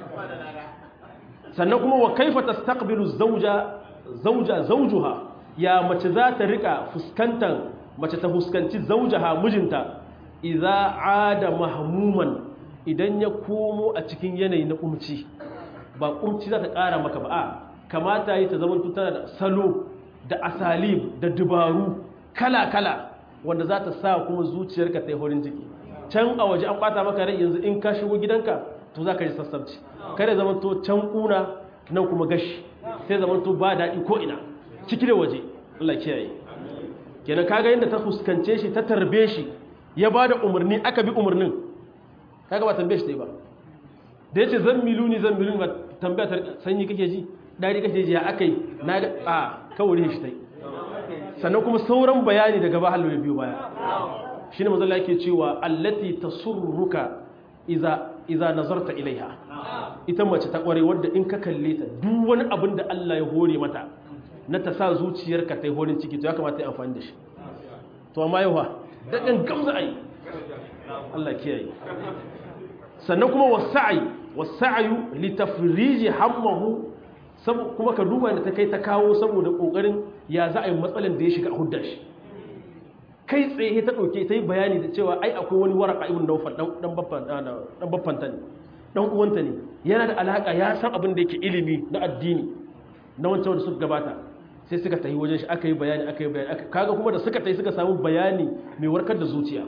sannan kuma wa kaifa tastaqbilu zawja zawja zawjuha ya mace za ta rika fuskantar mace ta fuskanci zawjaha mijinta idza ada mahmuman idan ya komo a cikin yanayi na kumci ba kumci za ta ƙara maka ba a kamata yi ta zama tana da salo da asalib da dubaru kala-kala wanda za ta sa kuma zuciyarka ta yi horin jiki can a waje an ɓata maka rai yanzu in ka shigo gidanka to za ka ji sassabci kada zama to can ƙuna nan kuma gashi sai zama to ba daɗi ko ina ciki da waje Allah kiyaye kenan kaga yadda ta fuskance shi ta tarbe shi ya ba da umarni aka bi umarnin kaga ba tambaye shi ta yi ba da ya ce zan miluni zan miluni ba tambaya ta sanyi kake ji dari kake ji ya aka yi na ga a kawai shi ta yi sannan kuma sauran bayani daga ba halwa biyu baya shi ne mazala yake cewa allati tasurruka iza iza nazarta ilaiha ita mace ta kware wadda in ka kalle ta duk wani abin da Allah ya hore mata na ta sa zuciyarka ta yi horin ciki to ya kamata ya amfani da shi to amma yawa daɗin gamza a yi Allah kiyaye sannan kuma wasa'i wasa'ayu litafriji hammahu kuma ka duba da ta kai ta kawo saboda ƙoƙarin ya za a yi matsalin da ya shiga a huddar shi kai tsaye ta ɗauke ta yi bayani da cewa ai akwai wani waraka ibn naufal ɗan baffanta ne ɗan uwanta ne yana da alaƙa ya san abin da yake ilimi na addini na wancan da suka gabata sai suka tafi wajen shi aka yi bayani aka yi bayani kaga kuma da suka tafi suka samu bayani mai warkar da zuciya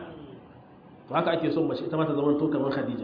to haka ake son mace ita ma ta zama to kamar Khadija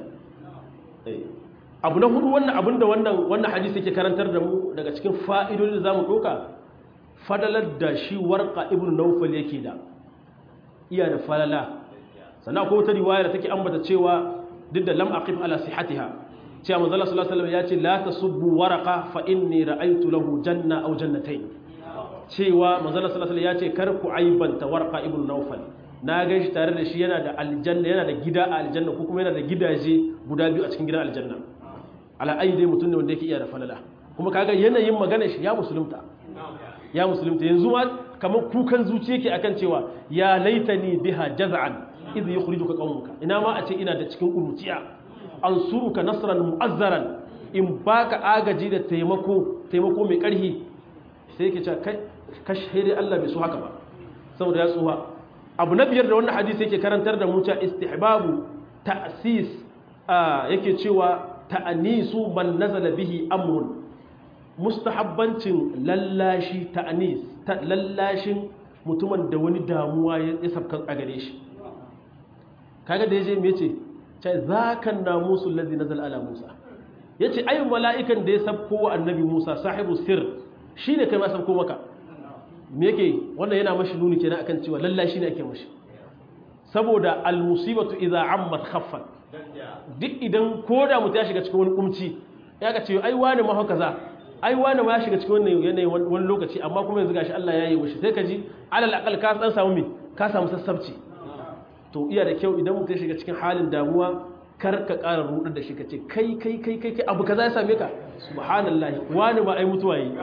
abu na hudu wannan abin da wannan wannan hadisi yake karantar da mu daga cikin fa'idodin da zamu doka fadalar da shi warqa ibn nawfal yake da iya da falala sannan akwai wata riwaya da take ambata cewa duk da lam aqif ala sihhatiha cewa manzo Allah sallallahu alaihi wasallam ya ce la tasubbu waraqa fa inni ra'aytu lahu janna aw jannatayn cewa manzo Allah sallallahu alaihi wasallam ya ce kar ku aibanta warqa ibn nawfal na ga shi tare da shi yana da aljanna yana da gida a aljanna ko kuma yana da gidaje guda biyu a cikin gidan aljanna ala ayi dai mutum ne wanda yake iya da falala kuma kaga yanayin magana shi ya musulunta ya musulunta yanzu ma kamar kukan zuci yake akan cewa ya laitani biha jaz'an idh yukhrijuka qaumuka ina ma a ce ina da cikin uruciya ansuruka nasran mu'azzaran in baka agaji da taimako taimako mai karhi sai yake cewa kai kashhiri Allah bai so haka ba saboda ya tsuwa abu na biyar da wannan hadisi yake karantar da mu cewa istihbabu ta'sis yake cewa ta'anisu man nazala bihi amrun mustahabbancin lallashi ta'anis lallashin mutumin da wani damuwa ya sabkan a gare shi kaga da yaje me yace ce zakan namusul ladzi nazal ala Musa yace ai mala'ikan da ya sabko wa annabi Musa sahibu sir shine kai ma sabko maka me yake wannan yana mashi nuni kenan akan cewa lallahi shine ake mashi saboda al musibatu idza ammat khaffat duk idan koda mutum ya shiga cikin wani kumci ya ga cewa ai wani ma haka za ai wani ma ya shiga cikin wannan yanayi wani lokaci amma kuma yanzu gashi Allah ya yi mishi sai ka ji alal aqal ka san samu me ka samu sassabci to iya da kyau idan mutum ya shiga cikin halin damuwa kar ka ƙara rudar da shi ka ce kai kai kai kai abu kaza ya same ka subhanallahi wani ma ai mutuwa yi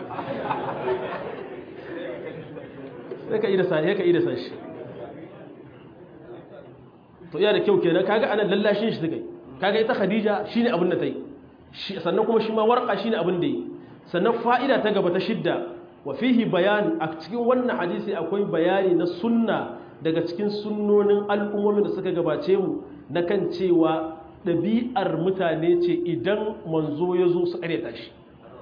sai ka ida sai ka ida shi to iya da kyau kenan kaga anan lallashin shi take kaga ita Khadija shine abin da tai sannan kuma shi ma warqa shine abin da yi sannan fa'ida ta gaba ta shidda wa fihi bayan a cikin wannan hadisi akwai bayani na sunna daga cikin sunnonin al'ummomin da suka gabace mu na kan cewa ɗabi'ar mutane ce idan manzo ya zo su ƙareta shi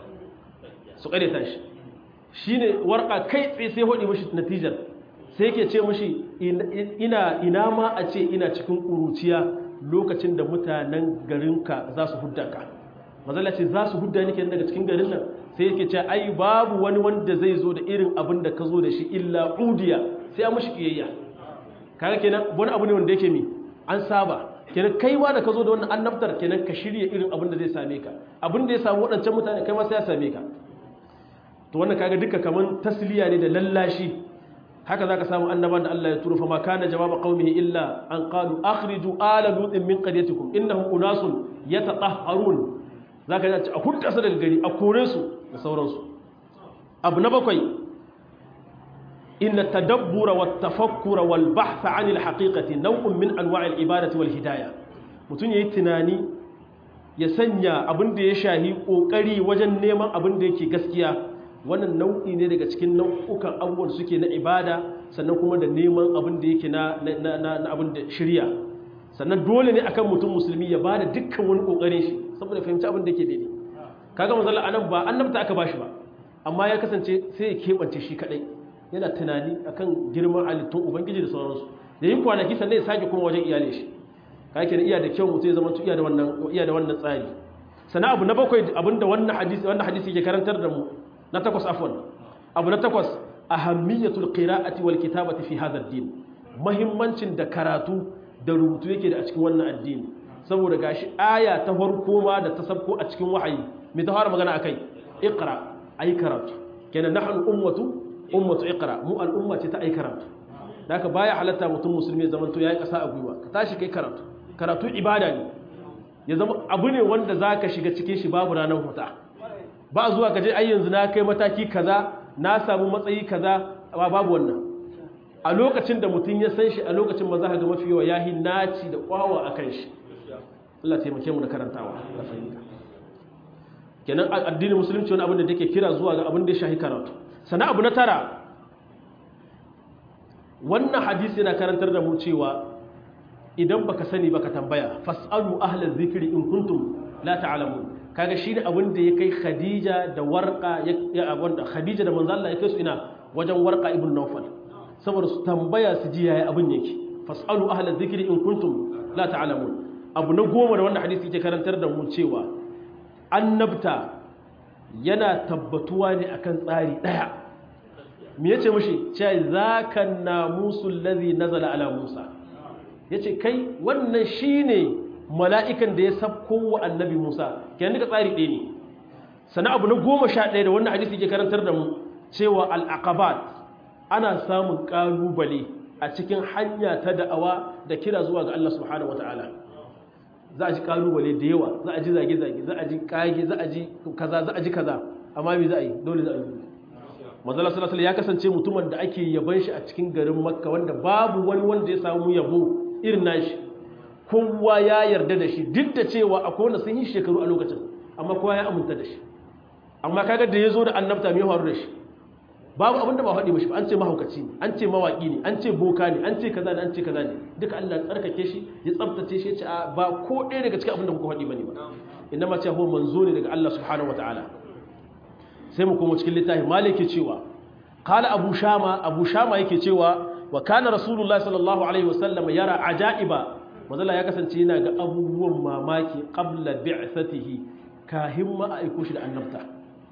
su ƙareta shi shi ne warƙa kai tsaye sai haɗi mashi natijar sai ke ce mashi ina ina ma a ce ina cikin ƙuruciya lokacin da mutanen garinka za su hudda ka mazala ce za su hudda ni kenan daga cikin garin nan sai yake ce ai babu wani wanda zai zo da irin abin da ka zo da shi illa udiya sai an mashi kiyayya kaga kenan wani abu ne wanda yake mi an saba kenan kaiwa da ka zo da wannan annabtar kenan ka shirya irin abin da zai same ka abin da ya samu waɗancan mutane kai ma sai ya same ka to wannan kaga duka kaman tasliya ne da lallashi haka zaka samu annaban da Allah ya turo fa ma kana jawaba qaumihi illa an qalu akhriju ala lutin min qaryatikum innahum unasun yatatahharun zaka ji a hudda su daga gari a kore su da sauransu abu na bakwai inna tadabbura wat tafakkura wal bahth an al haqiqati naw'un min anwa' al ibadati wal hidayah mutun yayi tunani ya sanya abin da ya shahi kokari wajen neman abin da yake gaskiya wannan nau'i ne daga cikin nau'ukan abubuwan suke na ibada sannan kuma da neman abin da yake na na abin da shirya sannan dole ne akan mutum musulmi ya bada dukkan wani kokarin shi saboda fahimci abin da yake daidai kaga manzo Allah anan ba annabta aka bashi ba amma ya kasance sai ya kebance shi kadai yana tunani akan girman halittun ubangiji da sauransu da yin kwanaki sannan ya sake kuma wajen iyalin shi kake da iya da kyau mutum ya zama iya da wannan iya da wannan tsari sannan abu na bakwai abinda wannan hadisi wannan hadisi yake karantar da mu na takwas afwan abu na takwas ahammiyatul qira'ati wal kitabati fi hadha ad-din muhimmancin da karatu da rubutu yake da a cikin wannan addini saboda gashi aya ta farko ma da ta sabko a cikin wahayi me ta fara magana akai iqra ay karatu kenan nahnu ummatu ummatu iqra mu al-umma ce ta ay karatu haka baya halatta mutum musulmi ya zamanto yayi kasa a gwiwa ka tashi kai karatu karatu ibada ne ya zama abu ne wanda zaka shiga cikin shi babu ranar huta ba zuwa ka je ai yanzu na kai mataki kaza na samu matsayi kaza babu wannan a lokacin da mutum ya san shi a lokacin ma za ka ga mafi yawa yahi naci da kwawa akan shi Allah taimake mu da karantawa da fahimta kenan addinin musulunci wani abin da take kira zuwa ga abin da ya shahi karatu sana abu na tara wannan hadisi yana karantar da mu cewa idan baka sani baka tambaya fasalu ahlaz zikri in kuntum la ta'lamun kaga shine abin da ya kai Khadija da Warqa ya wanda Khadija da manzo Allah ya kai su ina wajen Warqa ibn Nawfal saboda su tambaya su ji yaya abin yake fasalu ahlaz zikri in kuntum la ta'lamun abu na goma da wannan hadisi yake karantar da mu cewa annabta yana tabbatuwa ne akan tsari daya me yace mishi cewa zaka namusul ladhi nazala ala Musa yace kai wannan shine mala'ikan da ya sabko wa annabi Musa kenan duka tsari ɗaya ne sana abu na goma sha ɗaya da wannan hadisi ke karantar da mu cewa al'aqabat ana samun ƙalubale a cikin hanya ta da'awa da kira zuwa ga Allah subhanahu wata'ala za a ji ƙalubale da yawa za a ji zage-zage za a ji ƙage za a ji kaza za a ji kaza amma me za a yi dole za a yi manzala sallallahu alaihi ya kasance mutumin da ake yaban shi a cikin garin makka wanda babu wani wanda ya samu yabo irin nashi kowa ya yarda da shi duk da cewa akwai wanda sun yi shekaru a lokacin amma kowa ya aminta da shi amma kaga da ya zo da annabta mai faru da shi babu abin da ba faɗi mashi ba an ce mahaukaci ne an ce mawaƙi ne an ce boka ne an ce kaza ne an ce kaza ne duka Allah ya tsarkake shi ya tsaftace shi ya ce ba ko ɗaya daga cikin abin da kuka faɗi bane ba inna ma ce huwa manzo ne daga Allah subhanahu wataala sai mu koma cikin littafi maliki cewa qala abu shama abu shama yake cewa wa kana rasulullahi sallallahu alaihi wasallam yara ajaiba manzala ya kasance yana ga abubuwan mamaki qabla bi'thatihi kahin ma aiko shi da annabta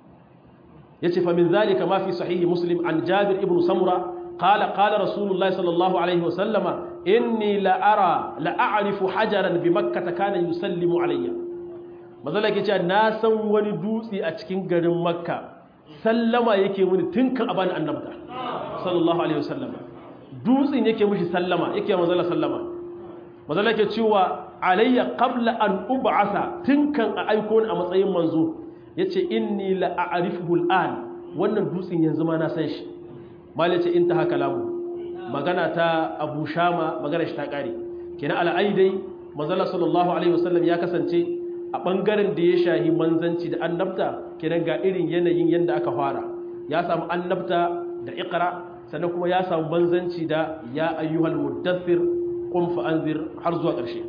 yace fa min zalika ma fi sahih muslim an jabir ibn samura qala qala rasulullahi sallallahu alaihi wasallam inni la ara la a'rifu hajaran bi makkah kana yusallimu alayya manzala yake cewa na san wani dutse a cikin garin makka sallama yake muni tun kan abani annabta sallallahu alaihi wasallam dutsen yake mushi sallama yake manzala sallama manzala yake cewa alayya qabla an ub'asa tun kan a aiko ni a matsayin manzo yace inni la a'rifuhu al'an wannan dutsen yanzu ma na san shi mal yace intaha kalamu magana ta Abu Shama magana shi ta kare kenan al'aidai manzala sallallahu alaihi wasallam ya kasance a bangaren da ya shahi manzanci da annabta kenan ga irin yanayin yanda aka fara ya samu annabta da iqra sannan kuma ya samu manzanci da ya ayyuhal muddathir qum fa anzir har zuwa ƙarshe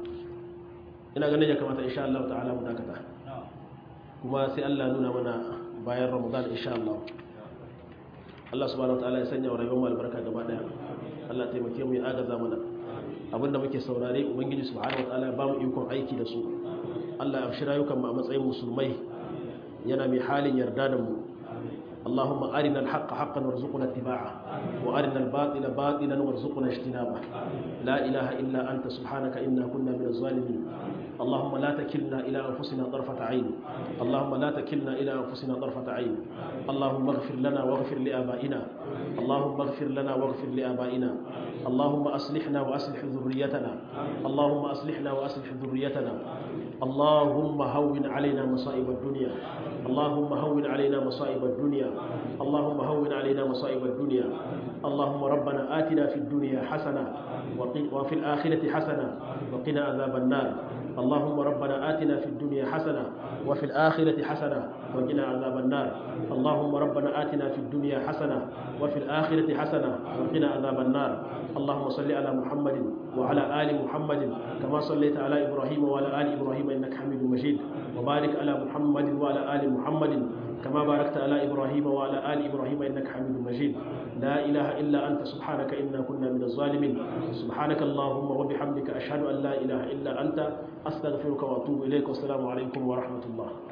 ina ganin ya kamata insha Allah ta'ala mu dakata kuma sai Allah nuna mana bayan Ramadan insha Allah Allah subhanahu wa ta'ala ya sanya wa rayuwar mu albarka gaba daya Allah taimake mu ya agaza mana abinda muke saurare ubangiji subhanahu wa ta'ala ya ba mu ikon aiki da su Allah ya amshi rayukan mu a matsayin musulmai yana mai halin yarda da mu اللهم أرنا الحق حقا وارزقنا اتباعه وأرنا الباطل باطلا وارزقنا اجتنابه لا إله إلا أنت سبحانك إنا كنا من الظالمين اللهم لا تكلنا إلى أنفسنا طرفة عين اللهم لا تكلنا إلى أنفسنا طرفة عين اللهم اغفر لنا واغفر لآبائنا اللهم اغفر لنا واغفر لآبائنا اللهم أصلحنا وأصلح ذريتنا اللهم أصلحنا وأصلح ذريتنا اللهم هون علينا مصائب الدنيا اللهم هون علينا مصائب الدنيا اللهم هون علينا مصائب الدنيا اللهم ربنا آتنا في الدنيا حسنة وفي الآخرة حسنة وقنا عذاب النار اللهم ربنا آتنا في الدنيا حسنة وفي الآخرة حسنة وقنا عذاب النار اللهم ربنا آتنا في الدنيا حسنة وفي الآخرة حسنة وقنا عذاب النار اللهم صل على محمد وعلى آل محمد كما صليت على إبراهيم وعلى آل إبراهيم إنك حميد مجيد وبارك على محمد وعلى آل محمد كما باركت على إبراهيم وعلى آل إبراهيم إنك حميد مجيد لا إله إلا أنت سبحانك إنا كنا من الظالمين سبحانك اللهم وبحمدك أشهد أن لا إله إلا أنت أستغفرك وأتوب إليك والسلام عليكم ورحمة الله